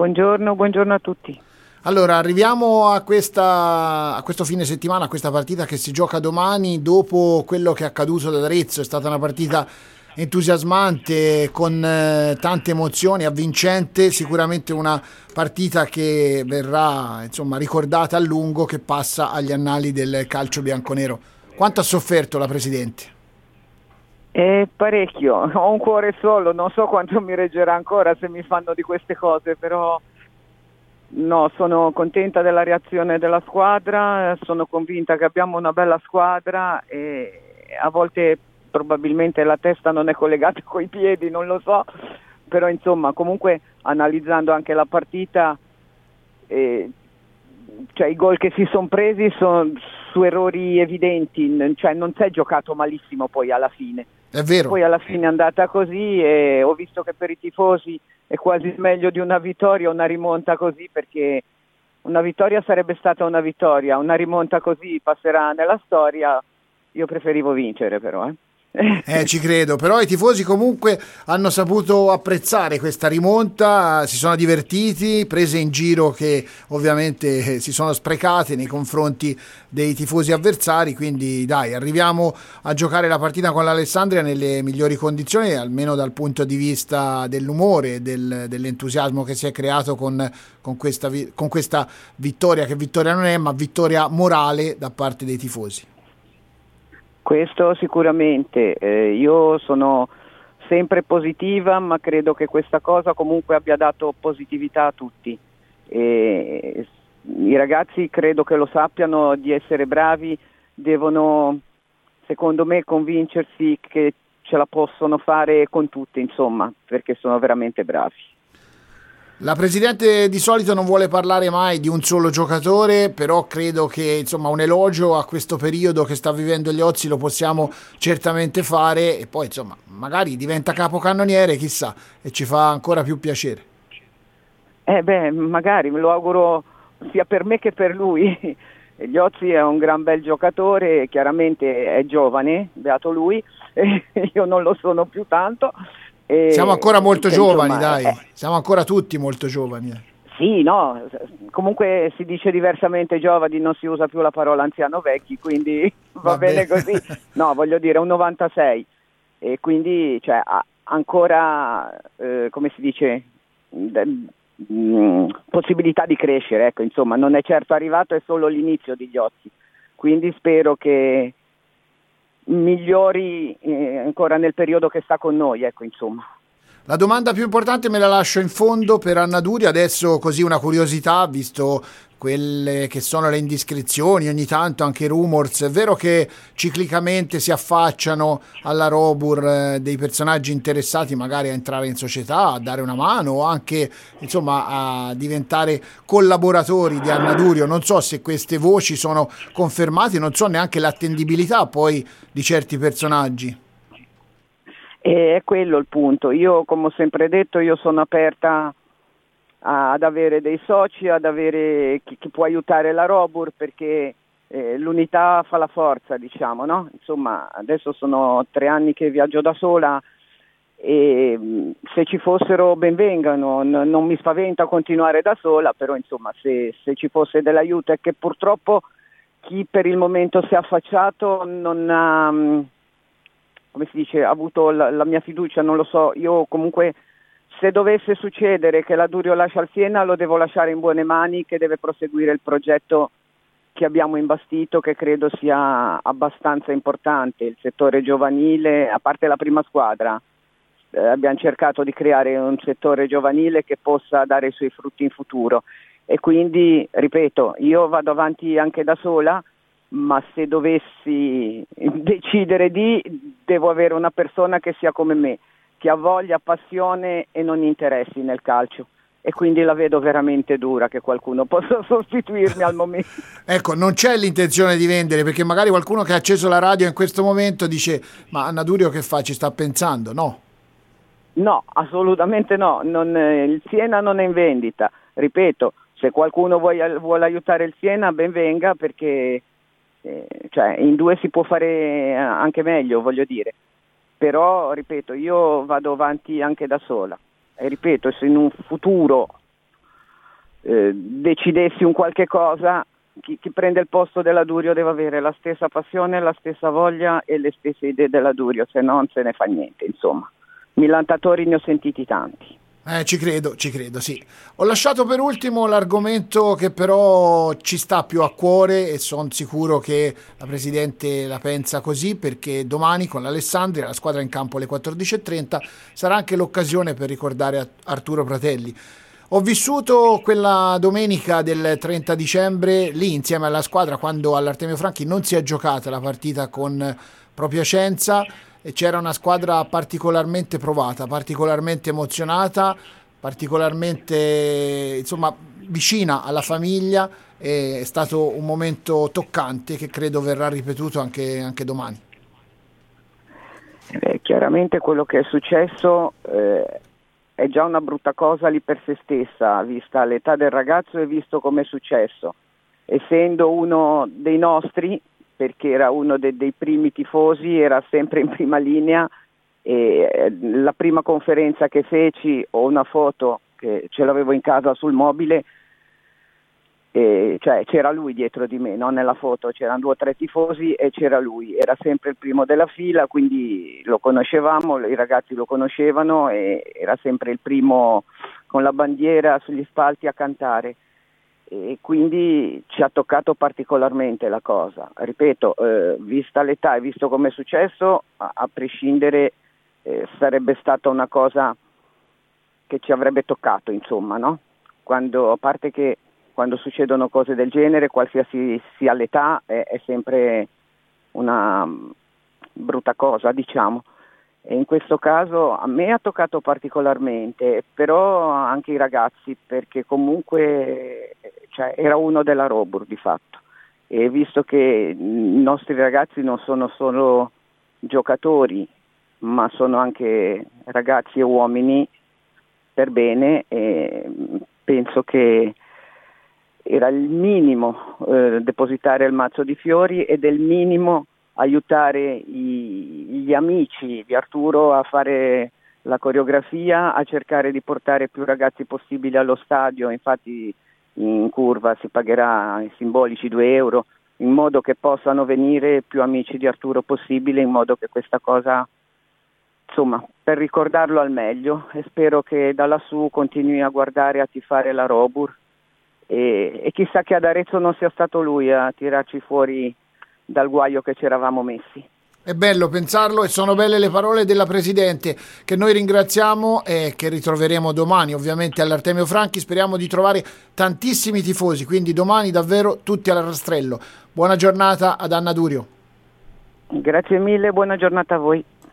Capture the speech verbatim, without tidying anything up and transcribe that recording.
Buongiorno, buongiorno a tutti. Allora, arriviamo a, questa, a questo fine settimana, a questa partita che si gioca domani, dopo quello che è accaduto ad Arezzo. È stata una partita entusiasmante, con eh, tante emozioni, avvincente, sicuramente una partita che verrà, insomma, ricordata a lungo, che passa agli annali del calcio bianconero. Quanto ha sofferto la Presidente? Eh, parecchio, ho un cuore solo, non so quanto mi reggerà ancora se mi fanno di queste cose, però no, sono contenta della reazione della squadra, sono convinta che abbiamo una bella squadra e a volte probabilmente la testa non è collegata coi piedi, non lo so, però insomma comunque analizzando anche la partita, eh, cioè i gol che si sono presi sono su errori evidenti, cioè non si è giocato malissimo poi alla fine. È vero. Poi alla fine è andata così e ho visto che per i tifosi è quasi meglio di una vittoria una rimonta così, perché una vittoria sarebbe stata una vittoria, una rimonta così passerà nella storia. Io preferivo vincere però, eh. Eh, ci credo, però i tifosi comunque hanno saputo apprezzare questa rimonta, si sono divertiti, prese in giro che ovviamente si sono sprecate nei confronti dei tifosi avversari, quindi dai, arriviamo a giocare la partita con l'Alessandria nelle migliori condizioni, almeno dal punto di vista dell'umore, del, dell'entusiasmo che si è creato con, con, questa, con questa vittoria, che vittoria non è, ma vittoria morale da parte dei tifosi. Questo sicuramente, eh, io sono sempre positiva, ma credo che questa cosa comunque abbia dato positività a tutti. E i ragazzi credo che lo sappiano di essere bravi, devono secondo me convincersi che ce la possono fare con tutti, insomma, perché sono veramente bravi. La Presidente di solito non vuole parlare mai di un solo giocatore, però credo che insomma un elogio a questo periodo che sta vivendo gli Ozi lo possiamo certamente fare, e poi insomma magari diventa capocannoniere, chissà, e ci fa ancora più piacere. Eh beh, magari, me lo auguro sia per me che per lui. Gli è un gran bel giocatore, chiaramente è giovane, beato lui, io non lo sono più tanto. E siamo ancora molto giovani, insomma, dai, eh, siamo ancora tutti molto giovani. Sì, no, comunque si dice diversamente giovani, non si usa più la parola anziano vecchi, quindi va, va bene così. No, voglio dire, un novantasei, e quindi cioè, ha ancora, eh, come si dice, d- mh, possibilità di crescere, ecco, insomma, non è certo arrivato, è solo l'inizio di Ghiozzi, quindi spero che migliori eh, ancora nel periodo che sta con noi, ecco, insomma. La domanda più importante me la lascio in fondo per Anna Durio, adesso così una curiosità, visto quelle che sono le indiscrezioni, ogni tanto anche rumors, è vero che ciclicamente si affacciano alla Robur eh, dei personaggi interessati magari a entrare in società, a dare una mano o anche insomma a diventare collaboratori di Anna Durio? Non so se queste voci sono confermate, non so neanche l'attendibilità poi di certi personaggi. E è quello il punto. Io, come ho sempre detto, io sono aperta a, ad avere dei soci, ad avere chi, chi può aiutare la Robur, perché eh, l'unità fa la forza, diciamo, no? Insomma, adesso sono tre anni che viaggio da sola e mh, se ci fossero benvengano, n- non mi spaventa continuare da sola, però insomma se, se ci fosse dell'aiuto, è che purtroppo chi per il momento si è affacciato non ha... Mh, come si dice, ha avuto la, la mia fiducia, non lo so, io comunque se dovesse succedere che la Durio lascia il Siena lo devo lasciare in buone mani, che deve proseguire il progetto che abbiamo imbastito, che credo sia abbastanza importante, il settore giovanile, a parte la prima squadra, eh, abbiamo cercato di creare un settore giovanile che possa dare i suoi frutti in futuro e quindi, ripeto, io vado avanti anche da sola, ma se dovessi decidere di, devo avere una persona che sia come me, che ha voglia, passione e non interessi nel calcio, e quindi la vedo veramente dura che qualcuno possa sostituirmi al momento. Ecco, non c'è l'intenzione di vendere, perché magari qualcuno che ha acceso la radio in questo momento dice: ma Anna Durio che fa? Ci sta pensando? No? No, assolutamente no, non, eh, il Siena non è in vendita, ripeto, se qualcuno vuole, vuole aiutare il Siena ben venga, perché Eh, cioè in due si può fare anche meglio, voglio dire, però ripeto, io vado avanti anche da sola e ripeto, se in un futuro eh, decidessi un qualche cosa, chi, chi prende il posto della Durio deve avere la stessa passione, la stessa voglia e le stesse idee della Durio, se no non se ne fa niente, insomma. Millantatori ne ho sentiti tanti. Eh, ci credo, ci credo, sì. Ho lasciato per ultimo l'argomento che però ci sta più a cuore e sono sicuro che la Presidente la pensa così, perché domani con l'Alessandria, la squadra in campo alle quattordici e trenta, sarà anche l'occasione per ricordare Arturo Pratelli. Ho vissuto quella domenica del trenta dicembre lì insieme alla squadra quando all'Artemio Franchi non si è giocata la partita con Propiacenza e c'era una squadra particolarmente provata, particolarmente emozionata, particolarmente insomma vicina alla famiglia. È stato un momento toccante che credo verrà ripetuto anche, anche domani. Eh, chiaramente quello che è successo eh, è già una brutta cosa lì per se stessa, vista l'età del ragazzo e visto come è successo. Essendo uno dei nostri, perché era uno de- dei primi tifosi, era sempre in prima linea, e la prima conferenza che feci, ho una foto che ce l'avevo in casa sul mobile, e cioè c'era lui dietro di me, non nella foto, c'erano due o tre tifosi e c'era lui, era sempre il primo della fila, quindi lo conoscevamo, i ragazzi lo conoscevano e era sempre il primo con la bandiera sugli spalti a cantare. E quindi ci ha toccato particolarmente la cosa. Ripeto, eh, vista l'età e visto come è successo, a, a prescindere eh, sarebbe stata una cosa che ci avrebbe toccato, insomma, no? Quando, a parte che quando succedono cose del genere, qualsiasi sia l'età, è, è sempre una brutta cosa, diciamo. E in questo caso a me ha toccato particolarmente, però anche i ragazzi, perché comunque cioè, era uno della Robur di fatto, e visto che i nostri ragazzi non sono solo giocatori ma sono anche ragazzi e uomini per bene, e penso che era il minimo eh, depositare il mazzo di fiori ed è il minimo aiutare i, gli amici di Arturo a fare la coreografia, a cercare di portare più ragazzi possibile allo stadio. Infatti in curva si pagherà i simbolici due euro in modo che possano venire più amici di Arturo possibile, in modo che questa cosa, insomma, per ricordarlo al meglio, e spero che da lassù continui a guardare, a tifare la Robur, e, e chissà che ad Arezzo non sia stato lui a tirarci fuori dal guaio che ci eravamo messi. È bello pensarlo, e sono belle le parole della Presidente, che noi ringraziamo e che ritroveremo domani ovviamente all'Artemio Franchi. Speriamo di trovare tantissimi tifosi, quindi domani davvero tutti al rastrello. Buona giornata ad Anna Durio. Grazie mille, buona giornata a voi.